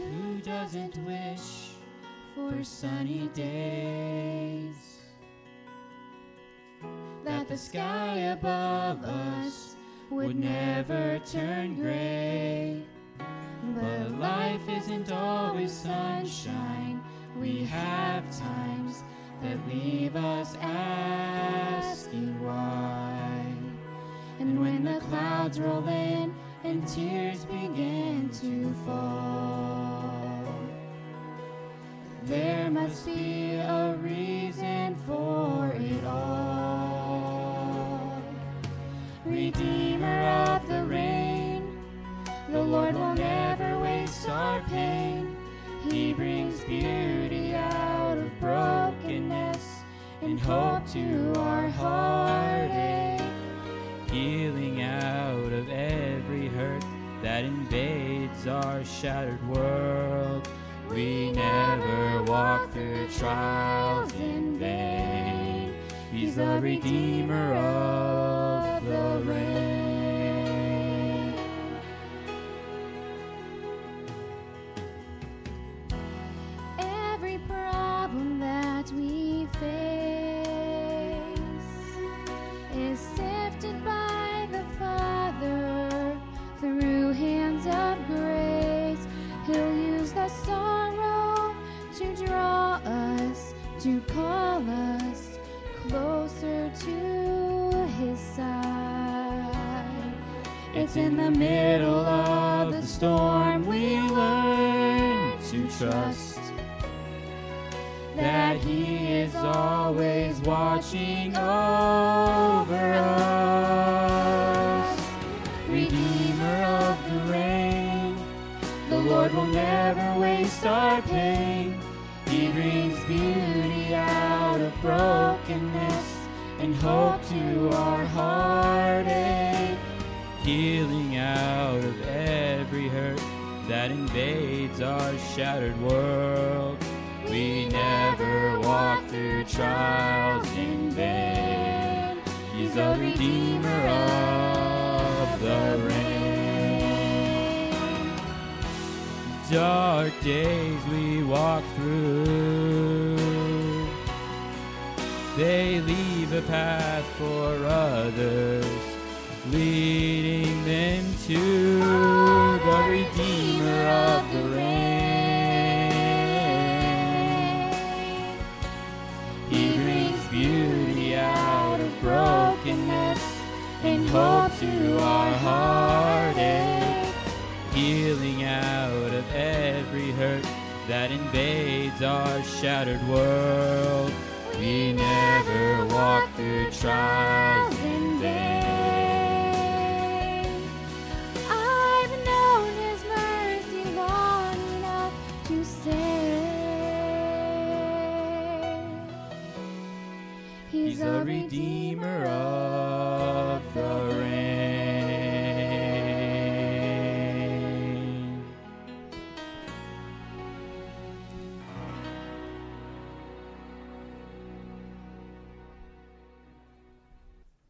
Who doesn't wish for sunny days? That the sky above us would never turn gray. But life isn't always sunshine. We have times that leave us asking why. And when the clouds roll in and tears begin to fall, there must be a reason for it all. Redeemer of the rain, the Lord will never waste our pain. He brings beauty out of brokenness and hope to our heartache. Healing out of every hurt that invades our shattered world. We never walk through trials in vain. He's the Redeemer of the rain. Every problem that we face is sifted by the Father through hands of grace. He'll use the sorrow to draw us, to call us closer to His side. It's in the middle of the storm we learn to trust that He is always watching over us. Redeemer of the rain, the Lord will never waste our pain. He brings beauty out of brokenness and hope to our heartache. Healing out of every hurt that invades our shattered world. We never walk through trials in vain. He's the Redeemer of the rain. Dark days we walk through, they leave a path for others, leading them to the Redeemer of the rain. He brings beauty out of brokenness and hope to our heartache. Healing out of every hurt that invades our shattered world. We never walk through trials